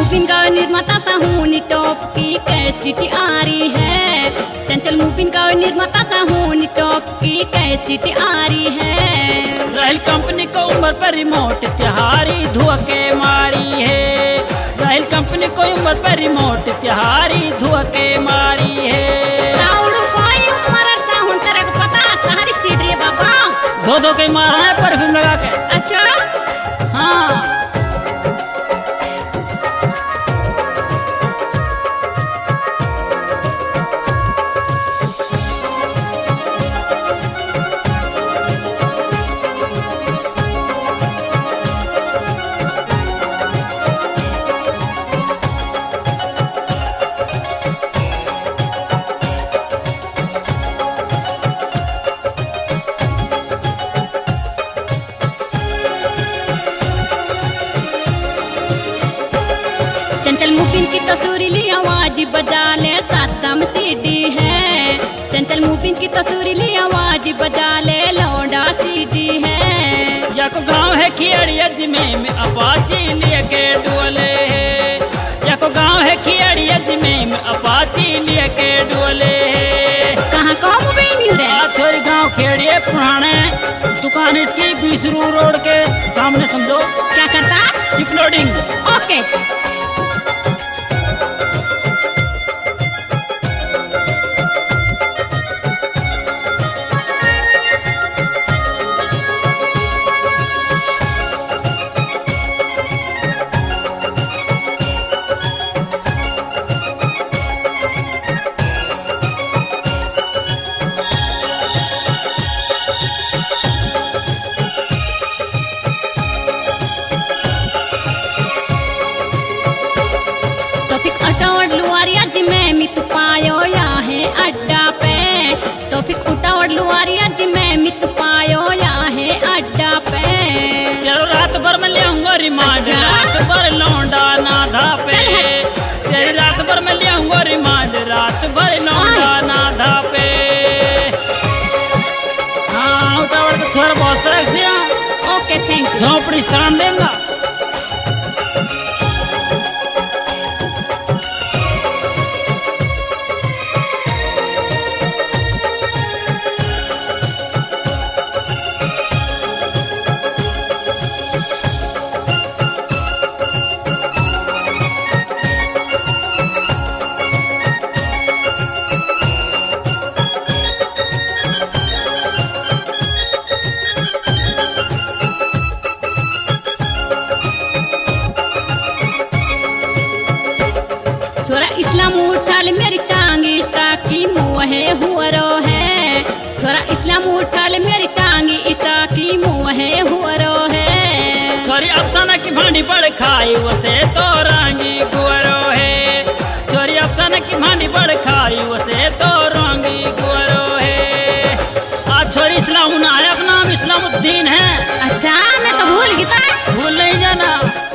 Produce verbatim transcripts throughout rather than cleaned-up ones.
मुबिन का निर्माता साहूनी टॉप की कैसेट आ रही है। चंचल मुबिन का निर्माता साहूनी टॉप की कैसेट आ रही है। राहिल कंपनी को उम्र पर रिमोट तिहारी धुआ के मारी है। राहिल कंपनी को उम्र पर रिमोट तिहारी धुआ के मारी है। ताउड़ू कोई उम्र साहून तरह को पता सारी सीट रे बाबा। धो धो के मारा है परफ्यूम लगा के। अच्छा हाँ चंचल मुबिन की तस्वीरी आवाज बजा ले सातम सीडी है। चंचल मुबिन की तस्वीरी आवाज बजा ले लौंडा सीडी है। या को गाँव है खियड़िया जिमे में अपाची लिए के डोले है। या को गाँव है खियड़िया जिमे में अपाची लिए के डोले है। कहाँ कहाँ मुबिन रे? छोरी गाँव खेड़िए पुराने दुकान इसकी बीसरू रोड के सामने समझो। क्या करता? चिप लोडिंग। ओके में मित पायो या है अड्डा पे। तो फिर उठावट लुआरिया जी में मित पायो या है अड्डा पे। चलो रात भर में ले आऊंगा रिमांड। अच्छा? रात भर लौंडा नाधा पे। तेरी रात भर में ले आऊंगा रिमांड। रात भर लौंडा नाधा पे। हाँ उठावट का छोरा बहुत सारा। Okay thank you. झोपड़ी स्थान देगा। छोरा इस्लाम उठा ले मेरी टांगी साकी मुँहे हुआरो है। छोरा इस्लाम उठा ले मेरी टांगी ईसा की मुँहे हुआरो है। छोरी अफसाना की भांडी बड़ खाई वसे तो रांगी गुआरो है। छोरी अफसाना की भांडी बड़ खाई वसे तो रांगी गुआरो है। आज छोरी इस्लाम आया का नाम इस्लामुद्दीन है। अच्छा मैं तो भूल गई। भूल नहीं जाना।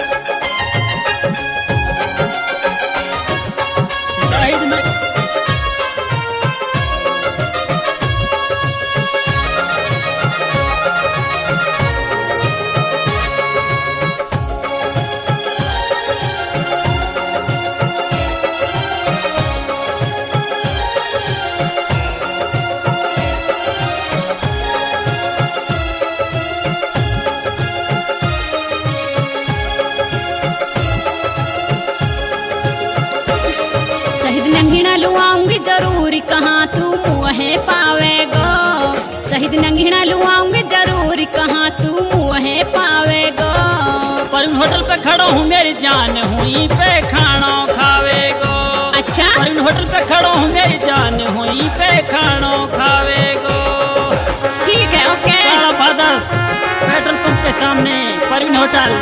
नंगीना लुआऊंगी जरूर कहाँ तू मुँहे पावेगो। शहीद नंगीना लुआऊंगी जरूर कहाँ तू मुँहे पावेगो। पर होटल पे खड़ो हूँ मेरी जान हुई पे खाना खावेगो। अच्छा पर होटल पे खड़ो हूँ मेरी जान हुई पे खाना खावेगो। ठीक है ओके। ब्रदर्स पेट्रोल पंप के सामने परवीन होटल।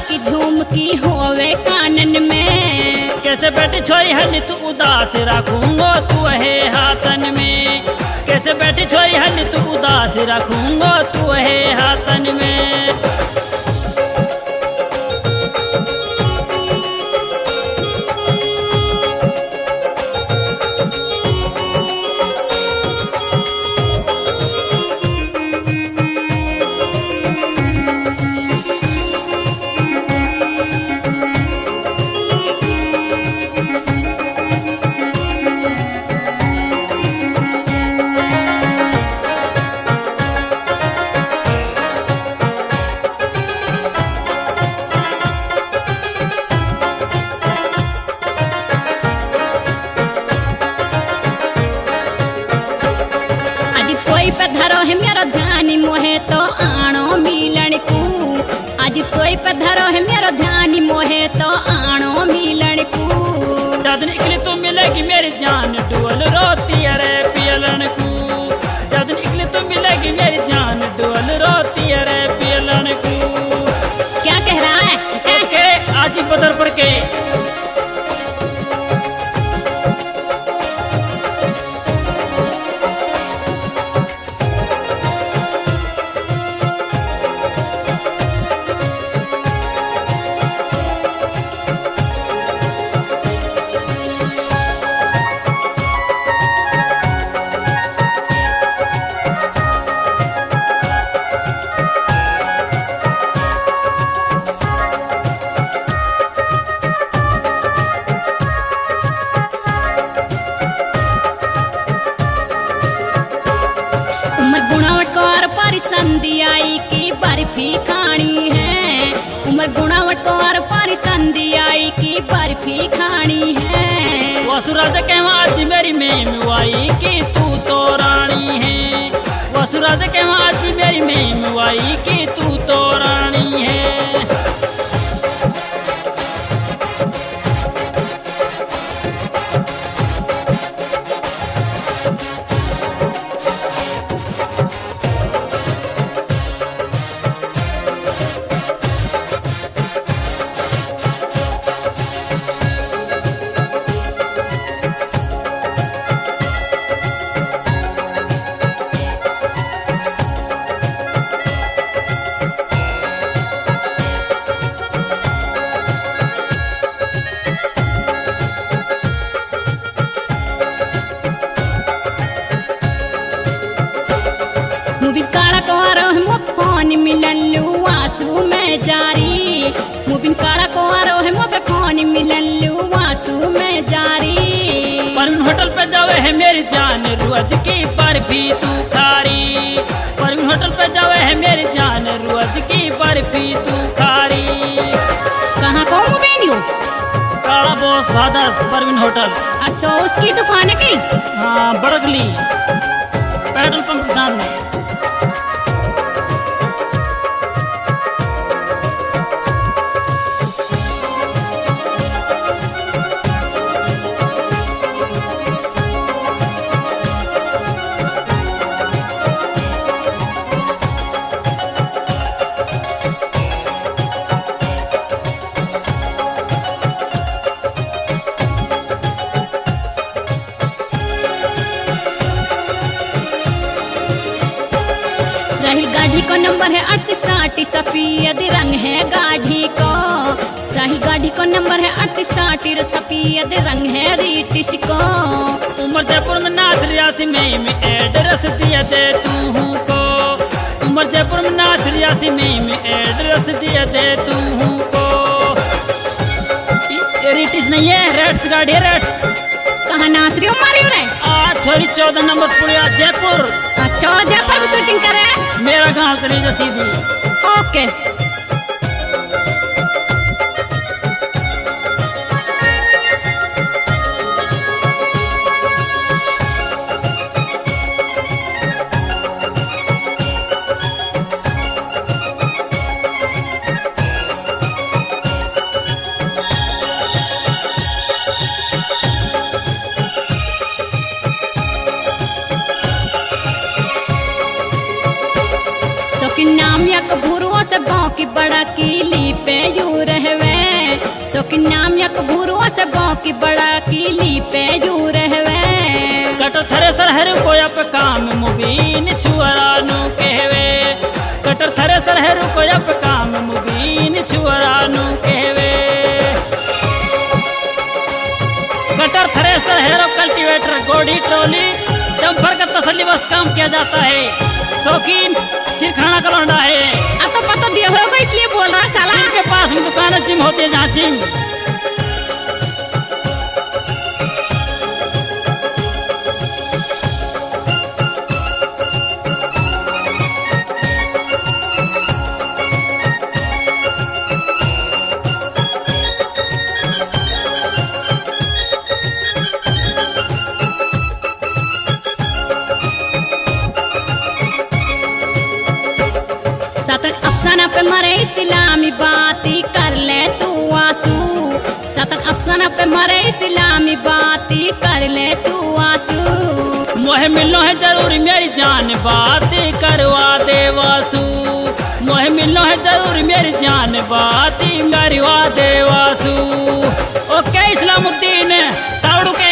की झुमकी होवे कानन में। कैसे बैठी छोरी हल्ली तू उदास रखूंगो तू है हाथन में। कैसे बैठी छोरी हल्ली तू उदास रखूंगो तू है हाथन में। पे धरो है मेरा ध्यान मोहे तो आनो मिलन को। आज तोय पे धरो है मेरा ध्यान मोहे तो आनो मिलन को। जद निकली तू मिलेगी मेरी जान डोल रोती अरे पियलन को। जद निकली तू मिलेगी मेरी जान डोल रोती अरे पियलन को। क्या कह रहा है? ओके आज ही बदर पर के संदियाई की बर्फी खानी है। उमर गुणावट को और पारी संदियाई की बर्फी खानी है। वसुराज के आज मेरी मेमवाई की तू तो रानी है। वसुराज के आज मेरी मेमवाई की तू तो रानी है। मुबिन काला कोरो है फोन मिलन लू आंसू में जारी। मुबिन काला कोरो है मोबे फोन मिलन लू आंसू में जारी। परवीन होटल पे जावे है मेरी जान रोज की बर्फी तू खारी। परवीन होटल पे जावे है मेरी जान रोज की बर्फी तू खारी। कहाँ को मुबिन यू? काला बॉस फादर्स परवीन होटल। अच्छा उसकी दुकान है की? हाँ बड़गली पेट्रोल पंप के सामने। राहिल गाड़ी को नंबर है अड़तीस साठ सफेद रंग है गाड़ी को। राहिल गाड़ी को नंबर है अड़तीस साठ सफेद रंग है रीटिश को। उमर जयपुर में नाथ रियासी में, में एड्रेस दिया दे तू को। उमर जयपुर में नाथ रियासी में, में एड्रेस दिया दे तू को। रीटिश नहीं है रेड्स गाड़ी है रेड्स। कहाँ नाच रही हो मारी हो रहे? आ छोरी चौदह नंबर पुलिया जयपुर। अच्छा जयपुर में शूटिंग करे? मेरा गांव चली जा सीधी। ओके नाम यक भूरो से गाँव की बड़ा कीली पे यू रहवे सोकी नाम यक भूरो से गाँव की बड़ा कीली पे यू रहवे कटर थरे सर हेरु कोया पे काम मुबीन छुअरानु कहवे कटर थरे सर हेरु कोया पे काम मुबीन छुअरानु कहवे कटर थरे सर हेरो कल्टीवेटर गोडी ट्रॉली डंपर का तसल्ली बस काम किया जाता है शौकीन चिरखाना का लौंडा है अब तो पता दिया होगा इसलिए बोल रहा है साला जिम के पास में दुकान है जिम होती है जहाँ जिम सतन अफसाना पे मरे इस्लामी बाती कर ले तू आंसू सतन अफसाना पे मरे इस्लामी बाती कर ले तू आंसू मोहे मिलनो है जरूर मेरी जान बात करवा दे वासु मोहे मिलनो है जरूर मेरी जान बात करवा दे वासु ओके इस्लामुद्दीन तावड़ू के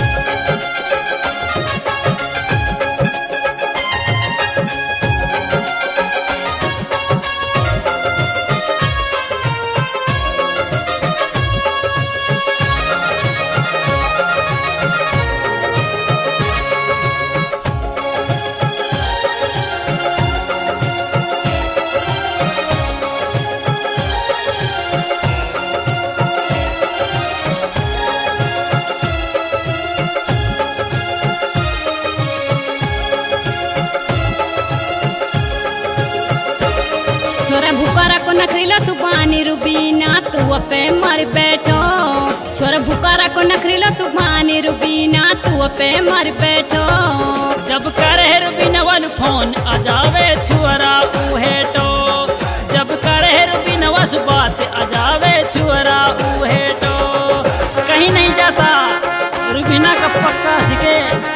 छोरा भूकारा को नखरीला सुबानी रुबीना तू पे मर बैठो छोरा भूकारा को नखरीला सुबानी रुबीना तू पे मर बैठो जब करे रुबीना वन फोन आ जावे छुअरा उहे टो जब करे रुबीना वस बात आ जावे छुअरा उहे टो कहीं नहीं जाता रुबीना का पक्का सिके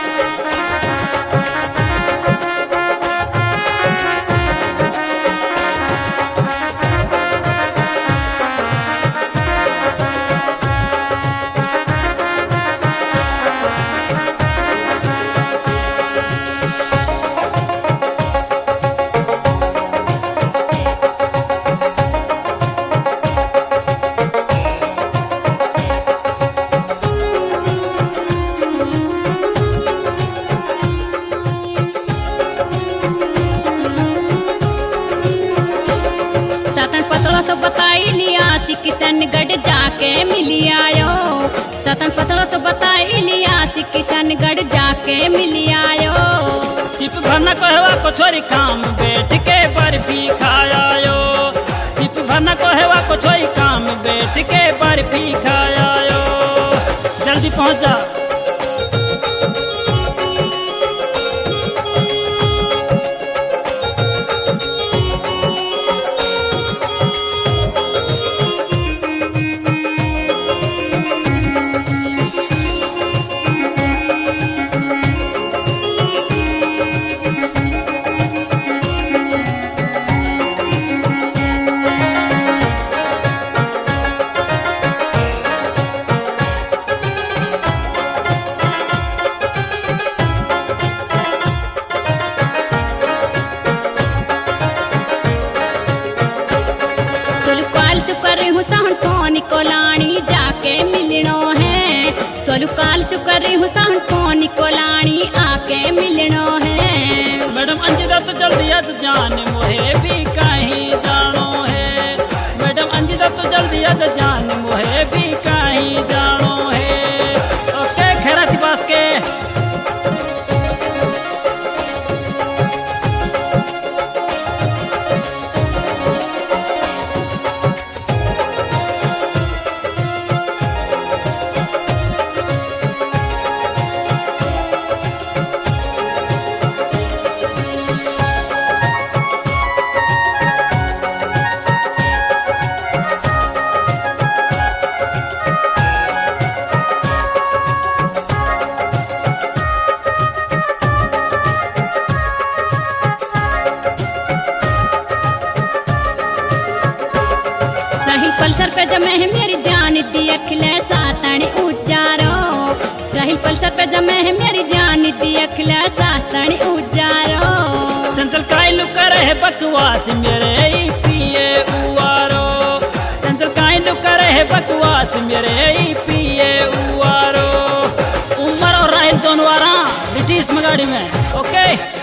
सतन पतलो सो बताई लिया सी किशनगढ़ जाके मिली आयो सतन पतलो सो बताई लिया सी किशनगढ़ जाके मिली आयो चिप भरना कहवा को छोरी काम बैठ के बर्फी खायायो चिप भरना कहवा को छोरी काम बैठ के बर्फी खायायो जल्दी पहुंच जा सुकर हूँ सहन फोन को लाणी जाके मिलनो है तोलू काल सुकर हूँ सहन फोन को लाणी आके मिलनो है मैडम अंजिदा तो जल्दी अज जान मोहे भी कहीं जानो है मैडम अंजिदा तो जल्दी अज जान मोहे भी कहीं जानो है ओके खैराती बास के पल्सर पे जमे है मेरी जान दी अखिले सातनी उजारो रही पल्सर पे जमे है मेरी जान दी अखिले सातनी उजारो चंचल कायलू करे है बकवास मेरे ई पिए उवारो चंचल कायलू करे है बकवास मेरे ई पिए उवारो उमर और राहिल दोनों आरा ब्रिटिश में गाड़ी में ओके।